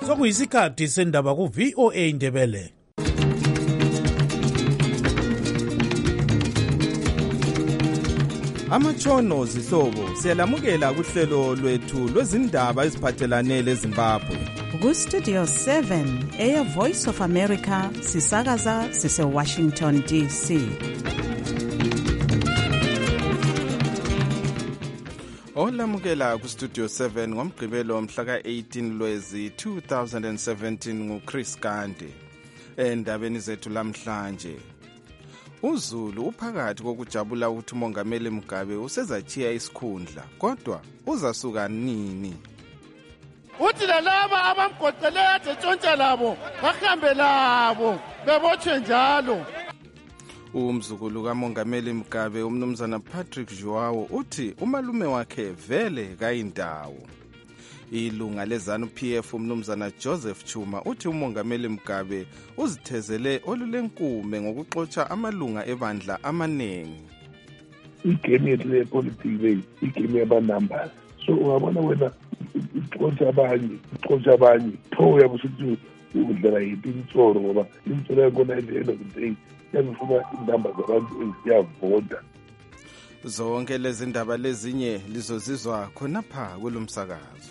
Sokuyisikhathi sendaba ku VOA Indebele. Amatshono zihlobo siyalamukela kuhlelo lwethu lwezindaba eziphathelane leZimbabwe. Ku Studio 7 Air Voice of America sisakaza sise Washington DC. Olamukela ku Studio 7 ngomgqibelo mhla ka-18 Lwezi 2017 nguChris Gande. Endabeni zethu lamhlanje, uZulu uphakathi kokujabula ukuthi uMongameli Mugabe usezachiya isikhundla, kodwa uzasuka nini? Uthi laba abamgoqeleyo etshontsha labo bahambe labo bebotshwe njalo. Umzukulu kaMongameli Mugabe umnumzana Patrick Joao uthi umalume wakhe vele kayindawo. Ilunga leZANU-PF umnumzana Joseph Chuma uthi uMongameli Mugabe uzithezele olulenkume ngokuxotsha amalunga ebandla amaningi. Igame yethu lepolitiki igame yaba-numbers. So ungabona wena uxotsha abanye pho uyabusuthi udlala yiphi insoro, ngoba insoro yakhona at the end of the day yazifuna indaba zabantu eziyavota. Zonke lezi ndaba lezinye lizozizwa khonapha kulomsakazo.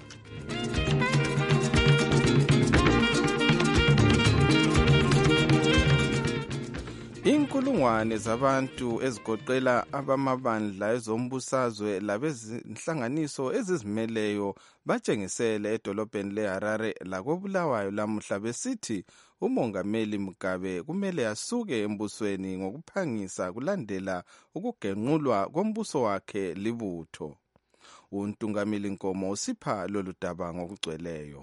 Inkulungwane zabantu ezigoqela abamabandla ezombusazwe labezinhlanganiso ezizimeleyo batshengisele edolobheni leHarare lakobulawayo lamuhla besithi uMongameli Mugabe kumele asuke embusweni ngokuphangisa kulandela ukugenqulwa kombuso wakhe libutho. Untungameli Nkomo usipha lolu daba ngokugcweleyo.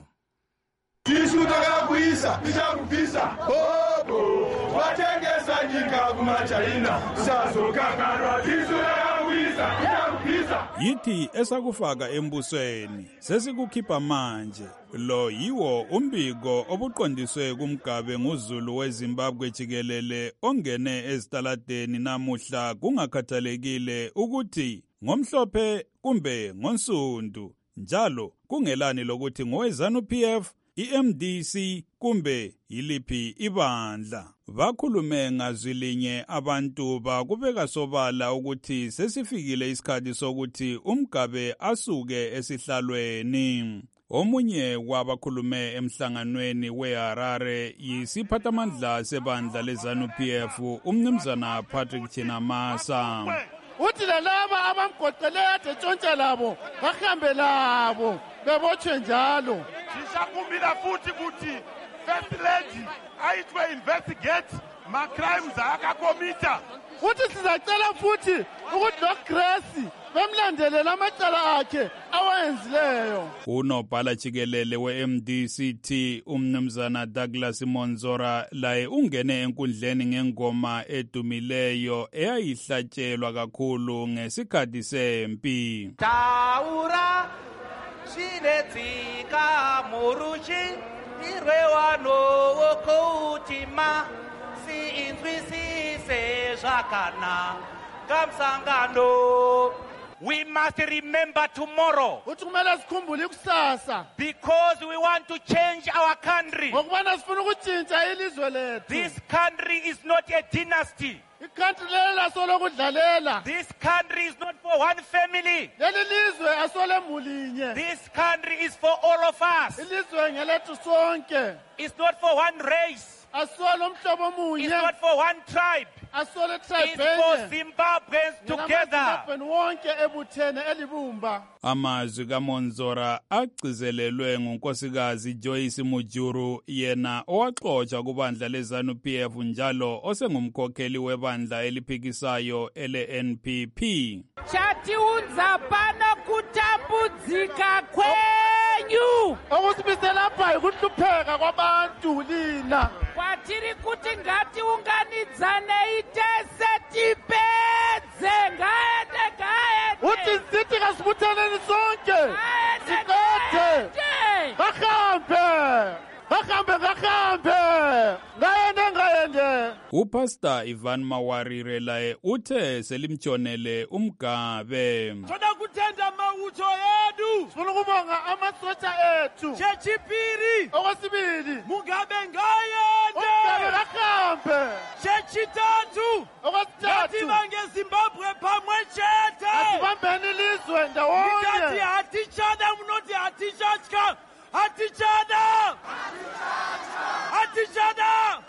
Yithi esakufaka embusweni sesikukhipha manje. Lo yiwo umbiko obuqondiswe kuMgabe nguZulu weZimbabwe jikelele ongene ezitaladeni namuhla kungakhathalekile ukuthi ngomhlophe kumbe ngonsundu, njalo kungelani lokuthi ngoweZANU-PF, iMDC kumbe yiliphi ibandla. Bakhulume ngazwilinye abantu bakubeka sobala ukuthi sesifikile isikhathi sokuthi uMgabe asuke esihlalweni. Omunye wabakhulume emhlanganweni weHarare yisiphathamandla sebandla leZANU-PF umnumzana Patrick Chinamasa. Uthi laba abamgoqeleyo etshontsha labo bahambe labo bebotshwe njalo. Sisakumbila futhi ukuthi First Lady ayithwe investigate ma-crimes akakomita. Uthi sizacela futhi ukuthi noGrace bemlandelela amacala akhe awayenzileyo. Unobhala jikelele we-MDCT umnumzana Douglas Monzora laye ungene enkundleni ngengoma edumileyo eyayihlatshelwa kakhulu ngesikhathi sempi. Taura Shiletsika Murushi Irewano Wokutima Si Inzwisise Jakana Kamsangano. We must remember tomorrow because we want to change our country. This country is not a dynasty. This country is not for one family. This country is for all of us. It's not for one race. It's not for one tribe. It's for Zimbabweans together. Amazwi kaMonzora agcizelelwe ngunkosikazi Joyce Mujuru, yena owaxotsha kubandla leZANU-PF njalo osengumkhokheli webandla eliphikisayo ele-NPP. Chatiunza pano kutambudzika kwenyu. Okusibisela ukuhlupheka kwabantu lina. Kwatiri kuti ngati unganidzane itese tipedze ngaende. Uthi sithi kasibuthaneni sonke. Sikothe. Bahambe. Ngaende. Upastor Ivan Mawarire laye uthe selimtshonele uMgabe. Sifuna kuthenda amawutho edu. Sifuna ukubonga amasotsha ethu. Chechipiri. Okwesibili. Mugabe ngayende. UMgabe kahambe. Chechithathu. Okwesithathu. Yathi bangeZimbabwe phamwe chethe. Asibambeni ilizwe ndawonye. Ngithi hatichada munoti hatichachka. Hatichada. Hatichada.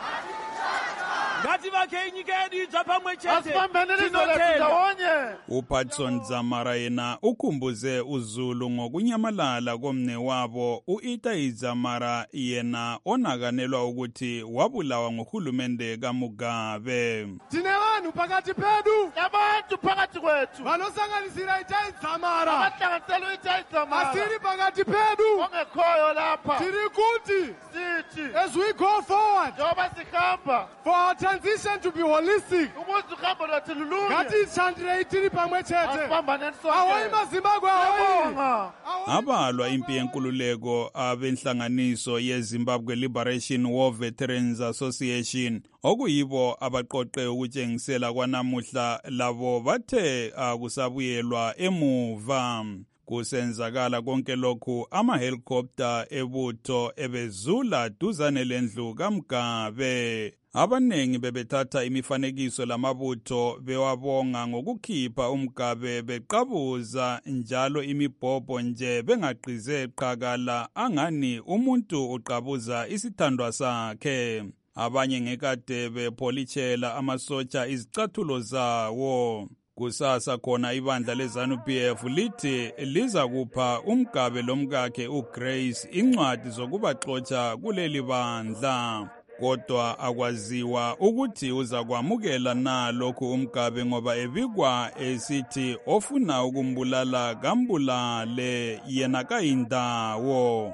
Ngathi bakhe inyike yedwa phamwe chethe. Asibambeni ilizwe lethu ndawonye. uPatson Zamara yena ukhumbuze uZulu ngokunyamalala komne wabo uItai Zamara yena onakanelwa ukuthi wabulawa ngohulumende kaMugabe. Dinevanhu phakathi pedu. Abantu phakathi kwethu. Vanosanganisira Itai Zamara. Abahlanganisela uItai Zamara. Asiri phakathi pedu. Ongekhoyo lapha. Tiri kuti. Sithi. As we go forward. Njengoba sihamba. For our transition to be holistic. Ukuze uhambo lwethu lulunge. Ngathi ishandre itiri phamwe chethe. Asibambane sonke. Awoyi maZimbabwe awoyi. Abalwa impi yenkululeko abenhlanganiso yeZimbabwe Liberation War Veterans Association okuyibo abaqoqe ukutshengisela kwanamuhla labo bathe akusabuyelwa emuva. Kusenzakala konke lokhu amahelicopter ebutho ebezula duzane lendlu kaMgabe. Abanengi bebethatha imifanekiso lamabutho bewabonga ngokukhipha uMgabe beqabuza njalo imibhobho nje bengaqhize qhakala angani umuntu uqabuza isithandwa sakhe. Abanye ngekade bepholitshela amasotsha izicathulo zawo. Kusasa khona ibandla leZANU-PF lithi liza kupha uMgabe lomkakhe uGrace incwadi zokubaxotsha kuleli bandla. Kodwa akwaziwa ukuthi uzakwamukela na lokhu uMgabe ngoba ebikwa esithi ofuna ukumbulala kambulale yena kayindawo.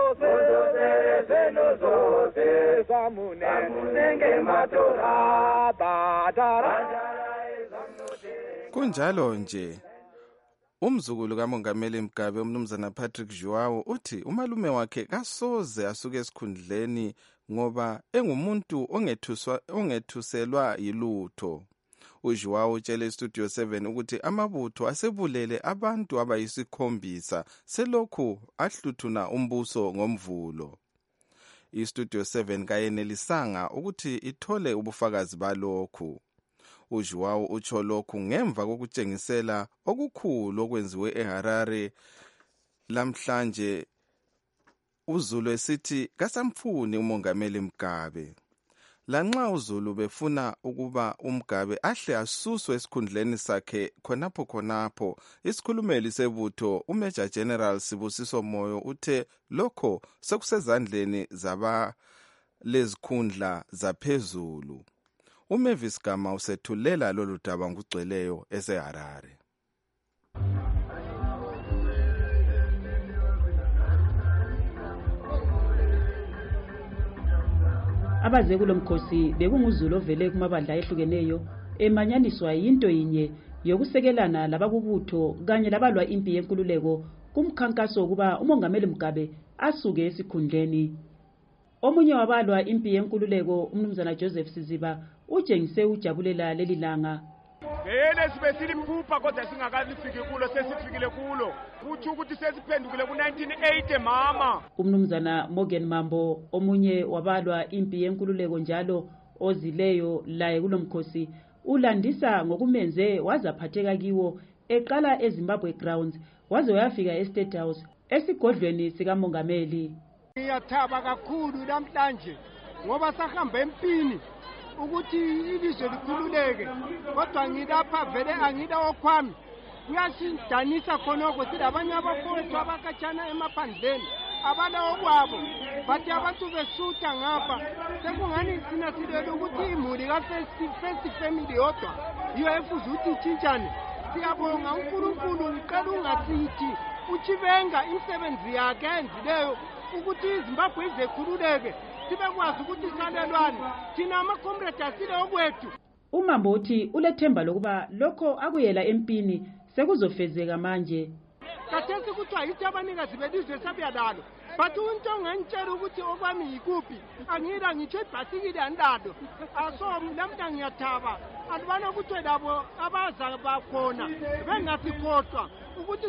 Kunjalo nje umzukulu kaMongameli Mugabe umnumzana Patrick Zhuwao uthi umalume wakhe kasoze asuke esikhundleni ngoba engumuntu ongethuselwa yilutho. uZhuwao utshele iStudio 7 ukuthi amabutho asebulele abantu abayisikhombisa selokhu ahluthuna umbuso ngomvulo. iStudio 7 kayenelisanga ukuthi ithole ubufakazi balokhu. uZhuwao utsho lokhu ngemva kokutshengisela okukhulu okwenziwe eHarare lamhlanje. uZulu esithi kasamfuni uMongameli Mugabe. Lanxa uZulu befuna ukuba uMgabe ahle asuswe esikhundleni sakhe khonapho isikhulumeli sebutho uMajor General Sibusiso Moyo uthe lokho sekusezandleni lezikhundla zaphezulu. uMavis Gama usethulela lolu daba ngugcweleyo eseHarare. Abaze kulomkhosi bekunguZulu ovele kumabandla ehlukeneyo emanyaniswa into yinye yokusekelana labakubutho kanye labalwa impi yenkululeko kumkhankaso kuba uMongameli Mugabe asuke esikhundleni. Omunye wabalwa impi yenkululeko umnumzana Joseph Siziba utshengise ujabulela leli langa. Ngene sibe siliphupha kodwa singakalifiki kulo sesifikile kulo. Kuthi ukuthi sesiphendukile ku1980 mama. Umnumzana Morgan Mambo omunye wabalwa impi yenkululeko njalo ozileyo laye kulomkhosi ulandisa ngokumenze wazaphatheka kiwo eqala eZimbabwe Grounds waze wayafika eState House esigodlweni sikaMongameli. Ngiyathaba kakhulu namhlanje ngoba sahamba empini ukuthi ilizwe likhululeke kodwa ngilapha vele angida okwami kuyasidanisa khonoko sithi abanye abafowethu abakatshana emaphandleni abalawo kwabo bathi abantu besuta ngapha sekungani thina silele ukuthi imuli ka-first family yodwa yiyo efuze ukuthi itshintshane. Siyabonga uNkulunkulu ngicela ungasithi uchibenga imisebenzi yakhe enzileyo ukuthi iZimbabwe izekhululeke sibe kwazi ukuthi isalelwane thina ama-comrade asile okwethu. uMambo uthi ulethemba lokuba lokho akuyela empini sekuzofezeka manje. kathesi kuthiwa yithi abanikazi belizwe sabuya lalo but into ongangitshela ukuthi okwami yikuphi angiyila ngitsho ibhasikili andado aso lamna ngiyathaba alibana ukuthi labo abaza bakhona bengasikhohlwa ukuthi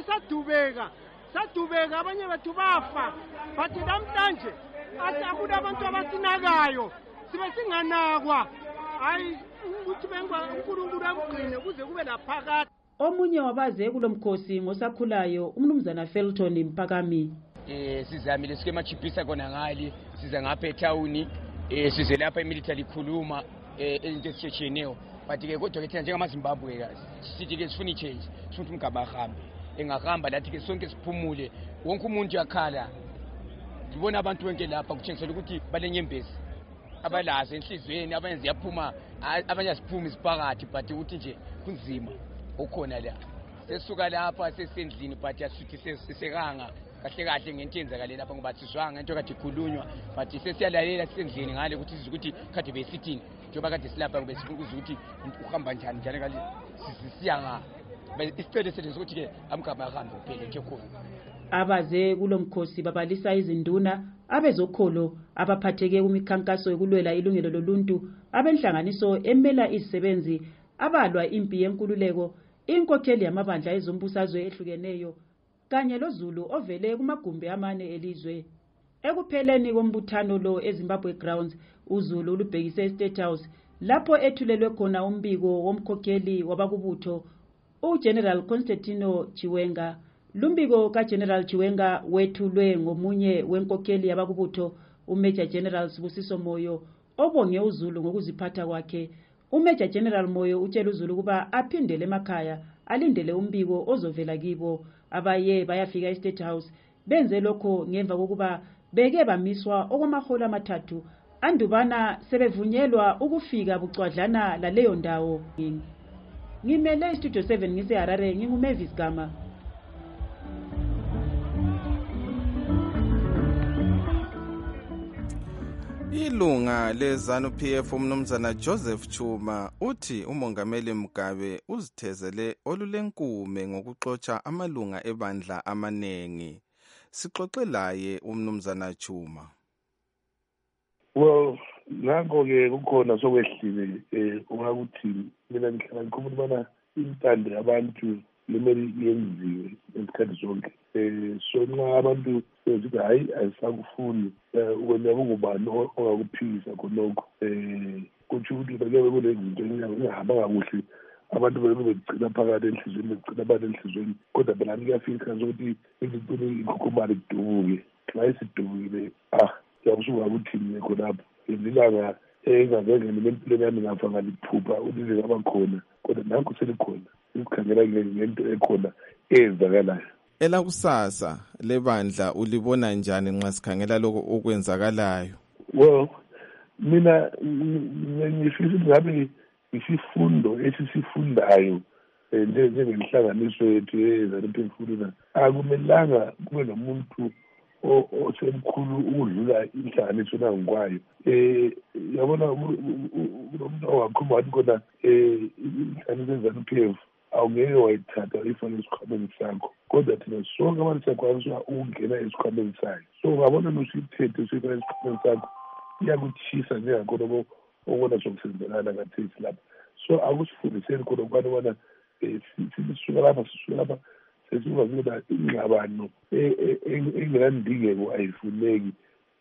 sadubeka abanye bethu bafa but namhlanje athi akulabantu abasinakayo sibe singanakwa hayi ukuthi uNkulunkulu amgcine kuze kube laphakade. Omunye wabaze kulomkhosi ngosakhulayo umnumzana Felton Mpakami. Sizamile sike machipisa kona ngali siza ngapha etown size lapha imilitary khuluma into esitsheneyo but ke kodwa ke thina njengamaZimbabwe kazi sithi ke sifuna change sifuna umgaba ahambe engahamba lathi ke sonke siphumule wonke umuntu yakhala ngibona abantu bonke lapha kutshengisela ukuthi balenyembezi abalazi enhlizweni abanye ziyaphuma abanye asiphuma isiphakathi but ukuthi nje kunzima ukhona la sesuka lapha sesendlini but yasuthi sesekanga kahle ngento yenzakale lapha ngoba sizwanga into kade ikhulunywa but sesiyalalela sisendlini ngale ukuthi sizwe ukuthi kade besithini njengoba kade silapha ngoba sifuna ukuzwa ukuthi uhamba njani kale sisiyanga isicelo sethu ukuthi ke amgama ahambe phela nje khona. Abaze kulomkhosi babalisa izinduna abezokholo abaphatheke kumikhankaso yokulwela ilungelo loluntu abenhlanganiso emela izisebenzi abalwa impi yenkululeko inkokheli yamabandla ezombusazwe ehlukeneyo kanye loZulu ovele kumagumbi amane elizwe. Ekupheleni kombuthano lo eZimbabwe Grounds uZulu lubhekise eState House lapho ethulelwe khona umbiko womkhokheli wabakubutho uGeneral Constantino Chiwenga. Lumbiko kaGeneral Chiwenga wethulwe ngomunye wenkokheli yabakubutho uMajor General Sibusiso Moyo obonge uZulu ngokuziphatha kwakhe. uMajor General Moyo utshela uZulu kuba aphindele emakhaya alindele umbiko ozovela kibo. Abaye bayafika eState House benze lokho ngemva kokuba beke bamiswa okwamaholo amathathu andubana sebevunyelwa ukufika bucwadlana laleyo ndawo. Ngimele iStudio 7 ngiseHarare nginguMavis Gama. Ilunga leZANU-PF umnumzana Joseph Chuma uthi umongameli Mugabe uzithezele olulenkume ngokuxotsha amalunga ebandla amanengi. Sixoxe laye umnumzana Chuma. Well, nango ke kukhona sokwehlile ungakuthi mina ngihlala ngikhuluma bana intande abantu lemeli yenziwe esikhathi zonke. So nxa abantu bezithi hayi ayisakufuni ukwenza ngubani ongakuphikisa khonokho kuthi ukuthi beke kunezinto engihamba kakuhle abantu begcina phakathi enhlizweni begcina abantu enhlizweni kodwa phela kuyafika ukuthi izinto ikhukhumala idubuke xa isidubukile yakusuka ukuthini khonapho izilanga engavengeni lempilo yami ngafa ngaliphupha ukuthi ngaba khona kodwa nakho selikhona isikhangela ngento ekhona eyenzakalayo. Elakusasa lebandla ulibona njani nxa sikhangela lokho okwenzakalayo? Well, mina ngifisa ngabe isifundo esisifundayo njengenhlanganiso yethu yeZANU-PF akumelanga kube nomuntu osemkhulu ukudlula inhlanganiso nangikwayo. Yabona umuntu owakhuluma wathi khona inhlanganiso yeZANU-PF awungeke wayithatha ifane esikhwameni sakho kodwa thina sonke abantu siyakwaniswa ukungena esikhwameni sayo. So ungabona nosithethe sifane esikhwameni sakho iyakuthisa njengakhona okona sokusenzekana kathesi lapha. So akusifundiseni khona ukubana bona sisuka lapha sesivazile ingxabano engenandingeko ayifuneki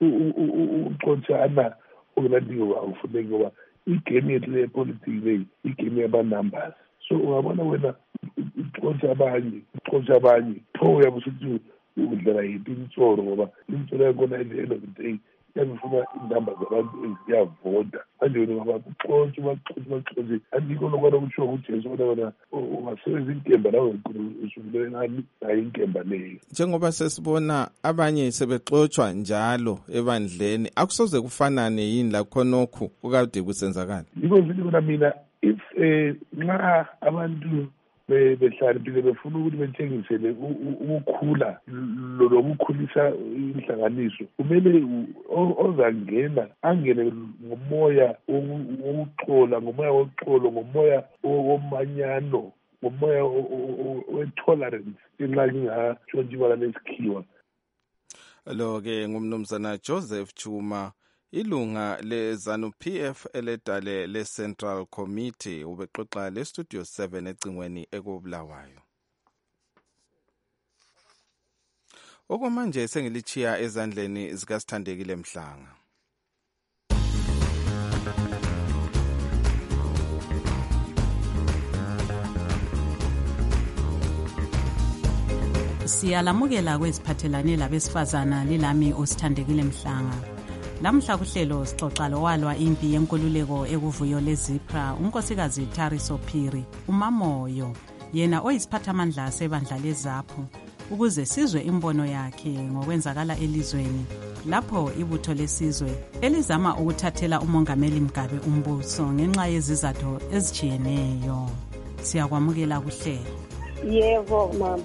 uxotshana okunandingeko awufuneki ngoba igame yethu lepolitiki leyi igame yama-numbers. So ungabona wena uxotsha abanye pho uyabe usithi udlala yiphi imitsoro ngoba imitsoro yakhona at the end of the day yabifuna indamba zabantu eziyavota manje wena baxotshe andikho lokwana kutshiwo kujesu bona wena ungasebenzisa inkemba nawe usukule ngani nayo inkemba leyo. Njengoba sesibona abanye sebexotshwa njalo ebandleni akusoze kufanane yini la khonokho kukade kusenzakala. Yiko ngithi mina if nxa abantu behlaliphile befuna ukuthi bethengisele ukukhula lokukhulisa inhlanganiso kumele ozangena angene ngomoya wokuxola ngomoya woxolo ngomoya womanyano ngomoya we-tolerance inxa ngingatshontshiwa lesikhiwa. Lo-ke ngumnumzana Joseph Chuma, ilunga le-ZANU-PF eledale le-Central Committee, ubexoxa le-Studio 7 ecingweni ekubulawayo. Okwamanje sengilichiya ezandleni zikaSithandekile Mhlanga. Siyalamukela kweziphathelane labesifazana lilami uSithandekile Mhlanga. Lamhla kuhlelo sixoxa lowalwa impi yenkululeko ekuvuyo leZipra unkosikazi Thariso Phiri uMamoyo, yena oyisiphathamandla sebandla leZAPHU, ukuze sizwe imbono yakhe ngokwenzakala elizweni lapho ibutho lesizwe elizama ukuthathela umongameli Mugabe umbuso ngenxa yezizathu ezijiyeneyo. Siyakwamukela kuhlelo. Yebo mama.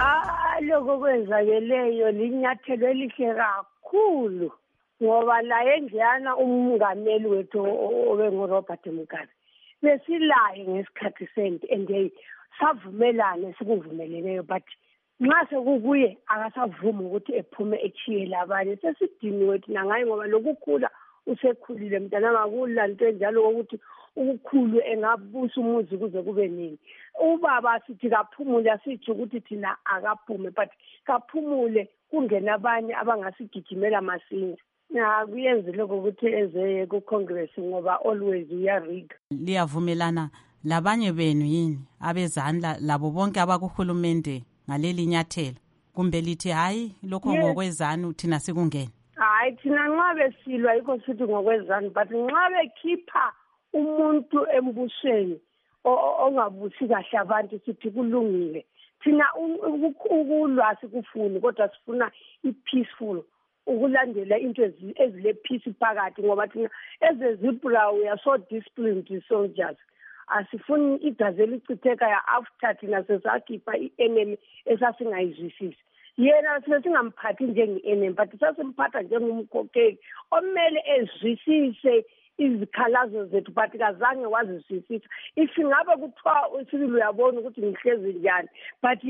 Lokho kwenzakeleyo linyathelo elihle kakhulu ngoba la enjana umongameli wethu obenguRobert Mugabe besilaye ngesikhathi sente ende savumelana sikuvumeleneyo, but nxa sekukuye akasavuma ukuthi ephume echiyele abanye. Sesidiniwe thina ngaye ngoba lokukhula usekhulile mntana ngakulanto enjalo ukuthi ukukhulu engabusa umuzi kuze kube nini. Ubaba sithi kaphumule, asithi ukuthi thina akaphume, but kaphumule kungena abanye abangasigijimela masinya. Kuyenze lokho ukuthi eze ku-Congress ngoba always uyariga. Liyavumelana labanye benu yini abezandla labo bonke abakuhulumende ngaleli nyathelo, kumbe lithi hayi lokho ngokwezanu thina sikungena? Hayi, thina nxa besilwa yikho sithi ngokwezanu, but nxa bekhipha umuntu embusweni ongabusi kahle abantu sithi kulungile. Thina ukulwa sikufuni, kodwa sifuna i-peaceful, ukulandela into ezile peace phakathi, ngoba thina ezeZipra we are so disciplined soldiers. Asifuni igazi elichitheka after thina sesakhipha i-enemy esasingayizwisisi. Yena singamphathi njenge-enemy, but sasimphatha njengomkhokheli omele ezwisise izikhalazo zethu, but kazange wazizwisisa. If ngabe kuthiwa usibili uyabona ukuthi ngihlezi njani, but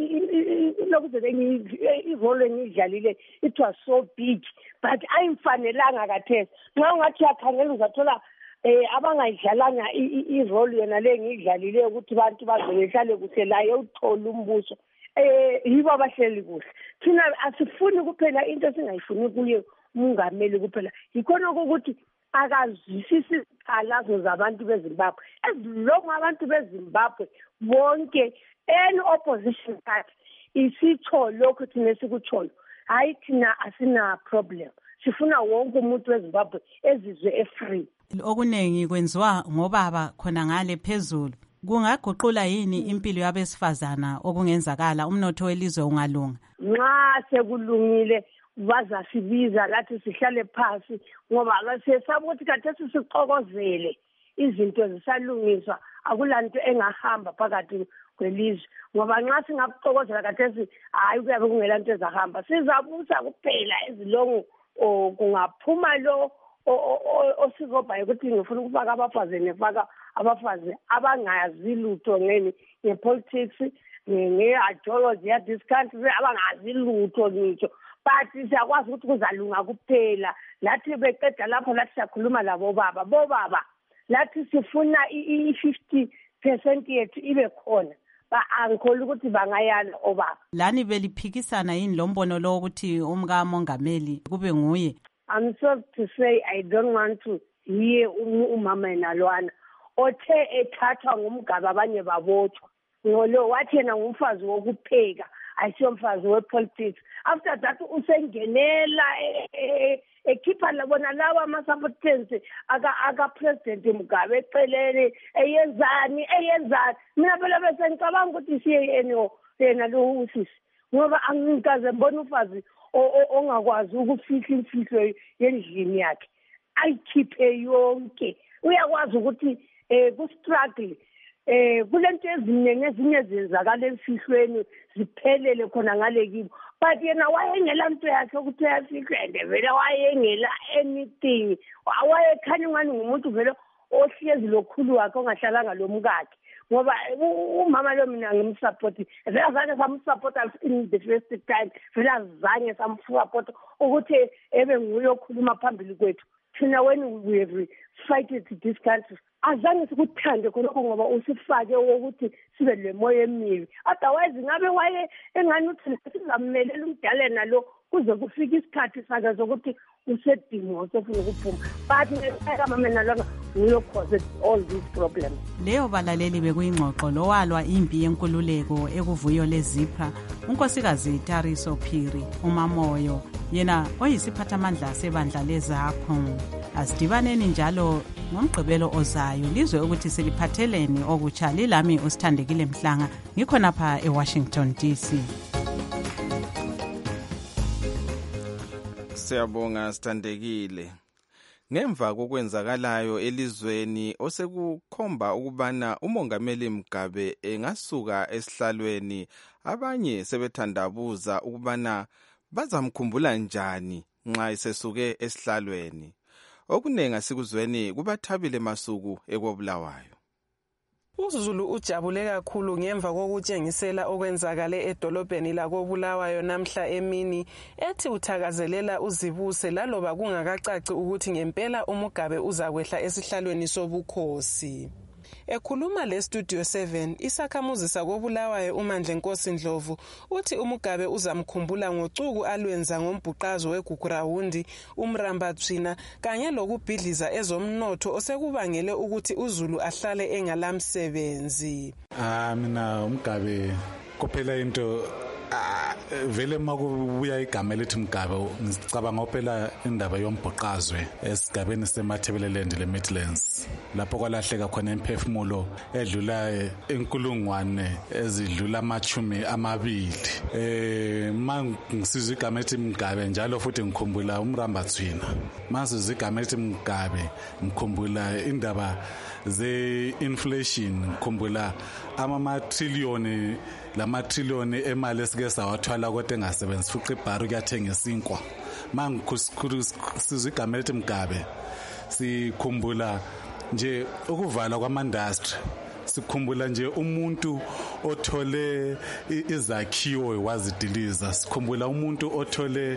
lokuzele irole engiyidlalile it was so big, but ayimfanelanga kathesi. Nxa ungathi yakhangela uzathola abangayidlalanga irole yona le ngiyidlalile ukuthi abantu bazohlale kuhle laye uthola umbuso. Yibo abahleli kuhle. Thina asifuni kuphela into esingayifuni kuye umongameli kuphela, yikhona ukuthi akazwisisi izikhalazo zabantu beZimbabwe. Ezilongo abantu beZimbabwe bonke any opposition party isitsho lokho thina sikutholo, hayi thina asina problem. Sifuna wonke umuntu weZimbabwe ezizwe efree. Okunengi kwenziwa ngobaba khona ngale phezulu. Kungaguqula yini impilo yabesifazana okungenzakala umnotho welizwe ungalunga? Nxa sekulungile bazasibiza lathi sihlale phansi, ngoba sesaba ukuthi kathesi sixokozele izinto zisalungiswa, akulanto engahamba phakathi kwelizwe. Ngoba nxa singakuxokozela kathesi hayi kuyabe kungelanto ezahamba, sizabusa kuphela ezilongo kungaphuma lo osikobhayo ukuthi ngifuna ukufaka abafazi nefaka abafazi abangazi lutho ngepolitics nge-ideology ya this country, abangazi lutho ngitsho. But siyakwazi ukuthi kuzalunga kuphela. Lathi beqeda lapho lathi siyakhuluma labo baba lathi sifuna i-50% yethu ibe khona. Angikholwa ukuthi bangayala obaba. Lani beliphikisana yini lo mbono lo ukuthi umkamongameli kube nguye? I'm sorry to say I don't want to hear umama enalwana othe ethathwa ngumgaba abanye babotshwa. Ngolo wathi yena ngumfazi wokupheka, ayisiyomfazi wepolitics. After that usengenela ekhipha labona lawa ama-supporters aka-president Mugabe eceleni eyenzani. Mina phela bese ngicabanga ukuthi siye yena lo usisi, ngoba angikaze mbona umfazi ongakwazi ukufihla imfihlo yendlini yakhe ayikhiphe yonke. Uyakwazi ukuthi ku-struggle kulento eziningi ezinye zenzakala emfihlweni ziphelele khona ngale kibo, but yena wayengela nto yakhe ukuthi uyafihlwe, vele wayengela anything. Wayekhanya ngani ngumuntu vele ohlezi lokhulu wakhe ongahlalanga lo mkakhe, ngoba umama lo mina ngimsupport vele azange samsupport in the first time vele azange samsupport ukuthi ebe nguye okhuluma phambili kwethu thina when we have fighted this country azange sikuthande khonokho ngoba usifake ukuthi sibe lemoya emibi otherwise ngabe waye engani uthi sizammelela umdalena lo kuze kufika isikhathi sakhe sokuthi usedingo sofuna ukuphuma but ngeke mama nalona nguyo cause all these problems. Leyo balaleli bekuyingxoxo lowalwa impi yenkululeko ekuvuyo leZIPRA unkosikazi Tariso Phiri umamoyo yena oyisiphathamandla sebandla leZAPHO. Asidibaneni njalo ngomgqibelo ozayo lizwe ukuthi siliphatheleni okutsha lilami usithandekile Mhlanga ngikhona pha eWashington DC. Siyabonga sithandekile. Ngemva kokwenzakalayo elizweni osekukhomba ukubana umongameli Mugabe engasuka esihlalweni, abanye sebethandabuza ukubana bazamkhumbula njani nxa esesuke esihlalweni. Okunenga sikuzweni kubaThabile Masuku ekobulawayo. uZulu ujabule kakhulu ngemva kokutshengisela okwenzakale edolobheni lakobulawayo namhla emini ethi uthakazelela uzibuse laloba kungakacaci ukuthi ngempela uMugabe uzakwehla esihlalweni sobukhosi. Ekhuluma leStudio 7 isakhamuzi sakobulawayo uMandla Nkosi Ndlovu uthi uMugabe uzamkhumbula ngocuku alwenza ngombhuqazo weGugurawundi uMramba Thwina kanye lokubhidliza ezomnotho osekubangele ukuthi uZulu ahlale engalamsebenzi. Mina uMugabe kuphela into vele makubuya igama elithi Mugabe ngicabanga phela indaba yombhoqazwe esigabeni seMathebeleland le-Midlands lapho kwalahleka khona imphefumulo edlula inkulungwane ezidlula 20. Mangisizwe igama elithi Mugabe njalo futhi ngikhumbula uMramba Thwina. Masizwe igama elithi Mugabe ngikhumbula indaba ze-inflation, ngikhumbula amatrilioni lamatrilioni emali esike sawathwala kodwa engasebenzi futhi ibharu kuyathenga isinkwa. Mangisizwe igama elithi Mugabe sikhumbula nje ukuvala kwama-industry, sikhumbula nje umuntu othole izakhiwo wazidiliza, sikhumbula umuntu othole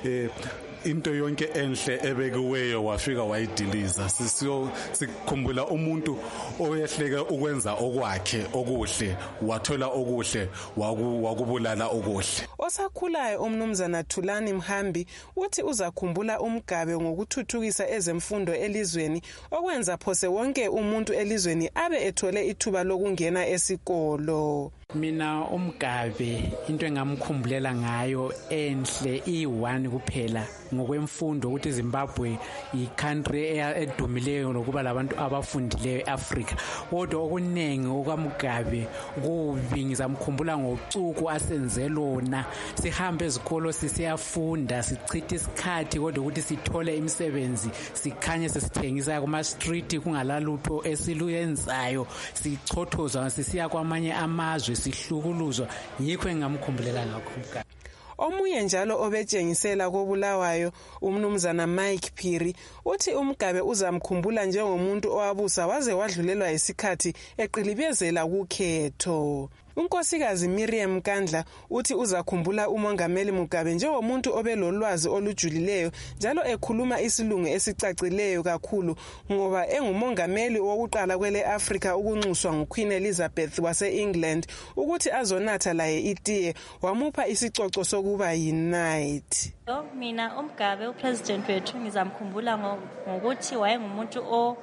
into yonke enhle ebekiweyo wafika wayidiliza. Sikhumbula umuntu oyehleka ukwenza okwakhe okuhle wathola okuhle wakubulala okuhle. Osakhulayo umnumzana Thulani Mhambi uthi uzakhumbula uMugabe ngokuthuthukisa ezemfundo elizweni okwenza phose wonke umuntu elizweni abe ethole ithuba lokungena esikolo. Mina uMugabe into engamkhumbulela ngayo enhle i1 kuphela ngokwemfundo ukuthi Zimbabwe i-country edumileyo nokuba labantu abafundileyo eAfrica. Kodwa okunengi okaMugabe kubi ngizamkhumbula ngocuku asenze lona. Sihambe ezikolo sisiyafunda sichitha isikhathi kodwa ukuthi sithole imisebenzi sikhanye sesithengisa kuma street kungalalutho esiluyenzayo sichothoza sisiya kwamanye amazwe sihlukuluzwa. Yikho engamkhumbulela ngakho Mugabe. Omunye njalo obetshengisela kobulawayo umnumzana Mike Phiri uthi uMugabe uzamkhumbula njengomuntu owabusa waze wadlulelwa isikhathi eqilibezela kukhetho. Unkosikazi Miriam Kandla uthi uzakhumbula umongameli Mugabe njengomuntu obelolwazi olujulileyo njalo ekhuluma isilungu esicacileyo kakhulu ngoba engumongameli wokuqala kwele Africa ukunxuswa nguQueen Elizabeth wase-England ukuthi azonatha laye itiye wamupha isicoco sokuba yi-knight. Mina uMugabe upresident wethu ngizamkhumbula ngokuthi wayengumuntu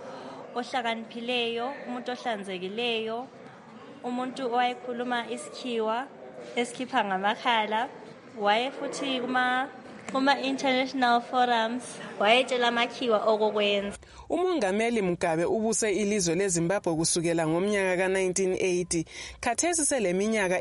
ohlakaniphileyo, umuntu ohlanzekileyo, umuntu owayekhuluma isikhiwa esikhipha ngamakhala, waye futhi kuma international forums wayetshela amakhiwa okokwenza. Umongameli Mugabe ubuse ilizwe leZimbabwe kusukela ngomnyaka ka1980 khathesi seleminyaka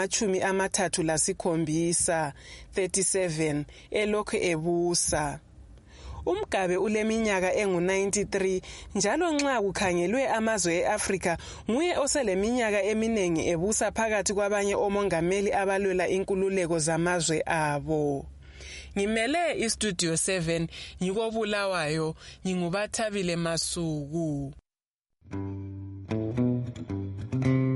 engama-37 elokhu ebusa. uMugabe uleminyaka engu-93 njalo nxa kukhangelwe amazwe eAfrica nguye oseleminyaka eminingi ebusa phakathi kwabanye omongameli abalwela inkululeko zamazwe abo. Ngimele iStudio 7 ngikobulawayo nguBaThabile Masuku.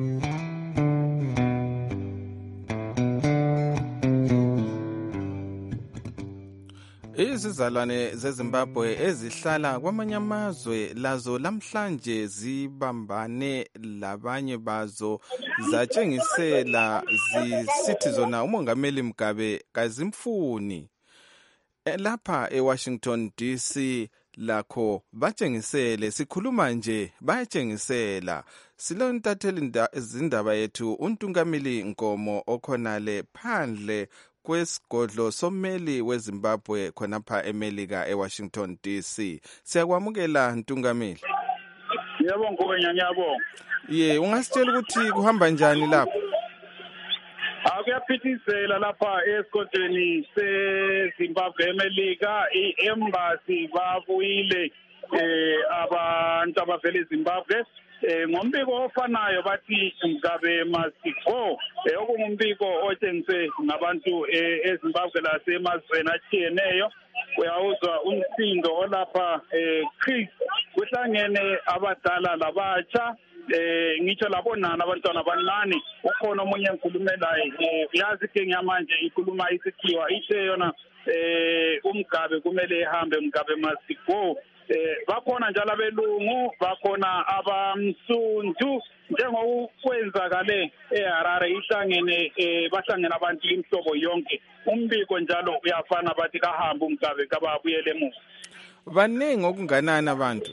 Izizalwane zeZimbabwe ezihlala kwamanye amazwe lazo lamhlanje zibambane labanye bazo zatshengisela zisithi zona uMongameli Mugabe kazimfuni. Lapha eWashington DC lakho batshengisele, sikhuluma nje bayatshengisela. Silontatheli izindaba yethu uNtungamili Nkomo okhonale phandle kwesigodlo sommeli weZimbabwe khonapha eMelika eWashington DC. Siyakwamukela Ntungamili. Yebo Ngobenya, ngiyabonga. Ungasitshela ukuthi kuhamba njani lapha? Akuyaphithizela lapha esigodlweni seZimbabwe eMelika. I-embassy babuyile abantu abavela eZimbabwe ngombiko ofanayo bathi Mugabe must go. Okungumbiko otshengise ngabantu eZimbabwe lasemazweni atshiyeneyo. Uyawuzwa umsindo olapha Chris kuhlangene abadala labatsha, ngitsho labonana abantwana abancane. Ukhona omunye engikhulumelayo, uyazi ke ngamanje ikhuluma isikhiwa ithe yona uMugabe kumele ehambe, Mugabe must go. Bakhona njalo abelungu, bakhona abamsundu, njengokwenzakale eHarare ihlangene bahlangene abantu imhlobo yonke. Umbiko njalo uyafana, bathi kahamba uMugabe kababuyele emuva. Baningi okunganani abantu?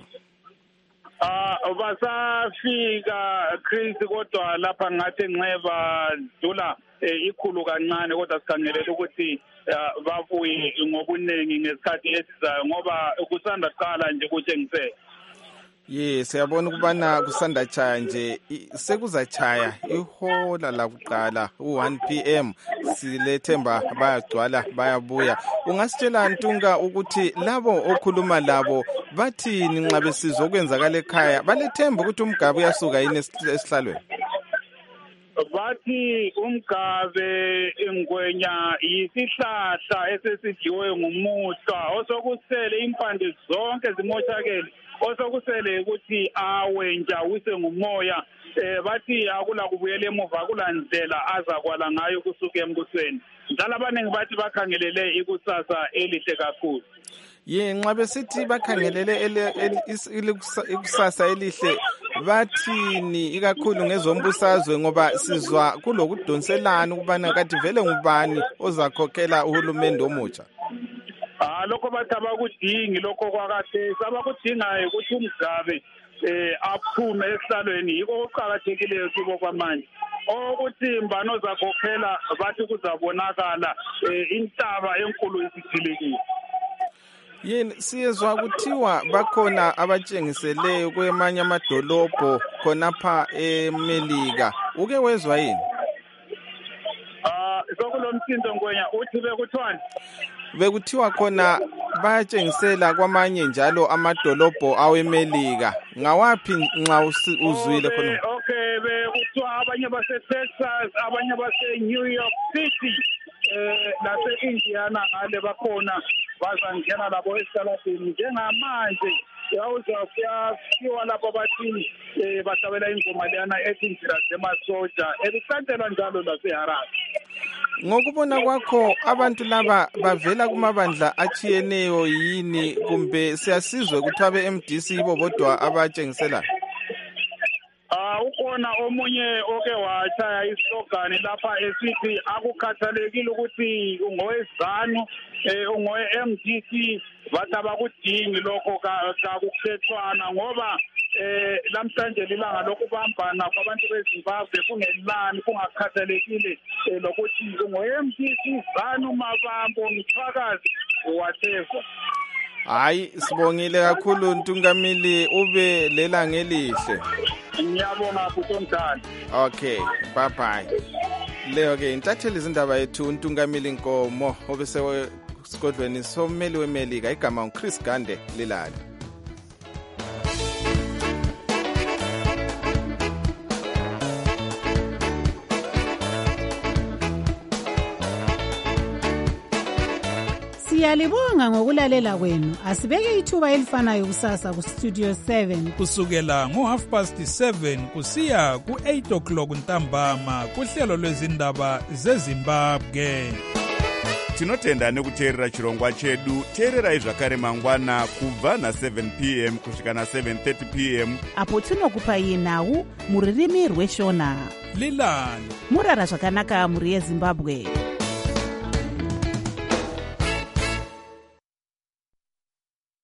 Basafika Chris, kodwa lapha ngathi nxeba dula ikhulu kancane, kodwa sikhangelele ukuthi babuye ngobuningi ngesikhathi esizayo ngoba kusanda qala nje kutshengisela. Siyabona ukubana kusanda chaya nje, sekuzachaya ihola lakuqala u1 PM. Silethemba bayagcwala bayabuya. Ungasitshela Ntunga ukuthi labo okhuluma labo bathini nxa besizwa okwenzakala ekhaya? Balethemba ukuthi uMugabe uyasuka yini esihlalweni? Bathi uMugabe ingwenya yisihlahla esesidliwe ngumuhlwa, osokusele impande zonke zimoshakele, osokusele ukuthi awe njawise ngumoya. Bathi akula kubuyela emuva, akula ndlela azakwala ngayo kusuka embusweni. Njalo abaningi bathi bakhangelele ikusasa elihle kakhulu. Nxa besithi bakhangelele ikusasa elihle, bathini ikakhulu ngezombusazwe? Ngoba sizwa kulokudonselana ukubana kathi vele ngubani ozakhokhela uhulumende omutsha. Lokho bathi abakudingi lokho kwakade, sabakudingayo ukuthi uMugabe aphume esihlalweni. Yiko okuqakathekileyo kibo kwamanje. Ukuthi mbani ozakhokhela, bathi kuzabonakala intaba enkulu isijilekile. Siyezwa kuthiwa bakhona abatshengiseleyo kwamanye amadolobho khonapha eMelika. Uke wezwa yini? Sokulomsindo Ngwenya, uthi bekuthiwani? Bekuthiwa khona bayatshengisela kwamanye njalo amadolobho aweMelika. Ngawaphi nxa uzwile khona? Okay, bekuthiwa abanye base-Texas, abanye base-New York City, lase-Indiana ngale bakhona bazangena labo esitaladini. Njengamanje yawuzwa kuyafika lapho bathi bahlabela ingoma leyana ethi Indlela zemasoja, ebisandelwa njalo laseHarare. Ngokubona kwakho abantu laba bavela kumabandla atshiyeneyo yini, kumbe siyasizwe ukuthi abe-MDC yibo bodwa abatshengisela? Ukhona omunye oke wachaya islogan lapha esithi akukhathalekile ukuthi ungoweZanu ungowe-MDC, bathi abakudingi lokho kakukhethwana, ngoba lamhlanje lilanga lokubambana kwabantu beZimbabwe kungelani, kungakhathalekile lokuthi ungowe-MDC, ZANU, Mabambo, Mthwakazi, whatever. Hayi, sibongile kakhulu Ntungamili, ube lelanga elihle. Ngiyabonga futhi omdala. Okay, bye bye. Leyo ke intatheli izindaba yethu Ntungamili Nkomo obese sigodlweni sommeli weMelika, igama uChris Gande Lilali. Siyalibonga ngokulalela kwenu. Asibeke ithuba elifanayo kusasa ku Studio 7 kusukela ngo7:30 kusiya ku8 o'clock ntambama kuhlelo lwezindaba zeZimbabwe. tinotenda nekuteerera chirongwa chedu. teererai zvakare mangwana kubva na7 p.m. kusvika na7:30 p.m. apo tinokupai nhau muririmi rweshona. lilani murara zvakanaka mhuri yezimbabwe.